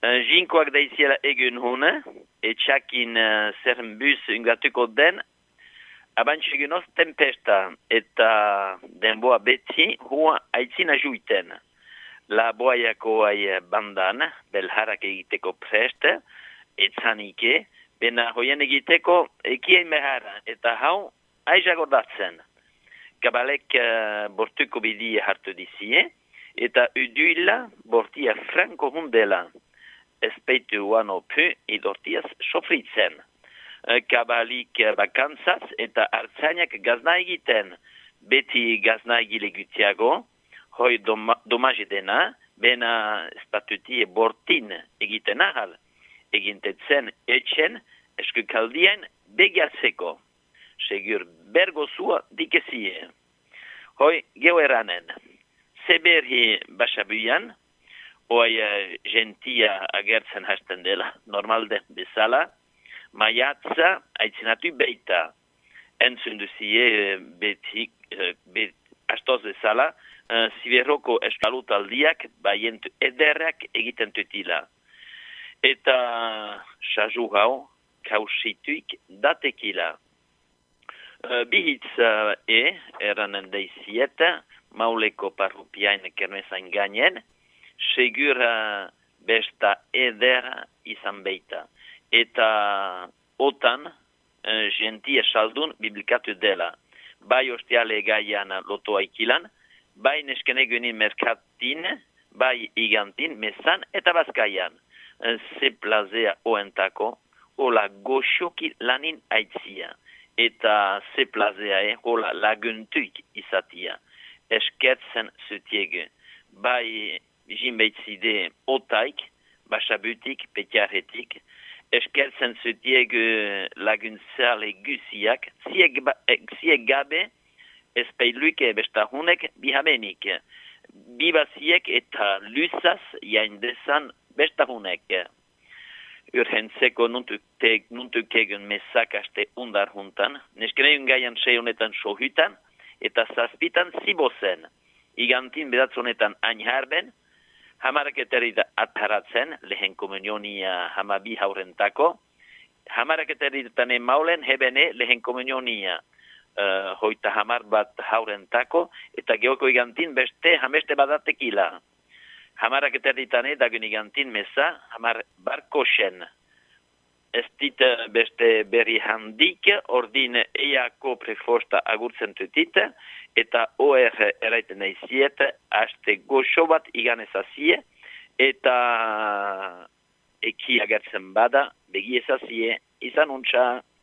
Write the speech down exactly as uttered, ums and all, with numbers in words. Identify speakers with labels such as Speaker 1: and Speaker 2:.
Speaker 1: Jinkoak daiziela egun hune, etxakin uh, zerren bus ingatuko den, abantxegunoz tempesta eta denboa beti hua aitzina juiten. La boaiako ai bandan, belharak egiteko prest, etzanike, bena hoien egiteko ekien mehara, eta hau aizagodatzen. Kabalek uh, bortuko bidi hartu dizie, eta uduila bortia franko hundela. Espeitu uano pu idortiaz sofritzen. Kabalik bakantzaz eta hartzainak gazna egiten. Beti gazna egile gutiago, hoi doma, domaje dena, bena statutie bortin egiten ahal. Egintetzen etxen eskukaldien begiatzeko. Segur bergozua dikezie. Hoi geo eranen. Zeberhi basabuian, hoi uh, gentia agertzen hasten dela, normalde bezala, maiatza aitzinatu beita. Entzun duzie uh, betik, uh, bet, astoz bezala, uh, ziberroko eskalutaldiak baientu ederrak egiten tutila. Eta saju hau kausituik datekila. Uh, bihitz uh, e, eranen deizieta, mauleko parrupiain kermezain gainen, segur uh, besta eder izan beita. Eta otan, uh, gentia saldun biblikatu dela. Bai ostiale gaian loto aikilan, bai neskenegunin merkatin, bai igantin, mesan eta bazkaian. Uh, ze plazea oentako, hola goxoki lanin aitzia. Eta ze plazea e, hola laguntuik izatia. Eskertzen zutiegu. Bai jimbeitzide otaik, basabutik, petiaretik, eskertzen zutiegu laguntzale guziak, zieg, ba, zieg gabe, espeiluike bestahunek bihabenik. Bibaziek eta lusaz jaindezan bestahunek. Urhentzeko nuntukegun mesakaste undar juntan, neskeneun gaian sei honetan sohutan, eta zazpitan zibozen. Igantin bedatzonetan ainharben, hamaraketeri ataratzen, lehen komunionia hamabi haurentako, hamaraketeritan maulen hebene lehen komunionia uh, hoita hamar bat haurentako, eta geoko igantin beste hameste badatekila. Hamaraketeritan dagun igantin mesa, hamar barkosen. Ez dit beste berri handik, ordin eako prefosta agurtzen tutit, eta O R eraiten eiziet, haste goxo bat igan ezazie, eta eki agertzen bada, begi ezazie, izan untxa.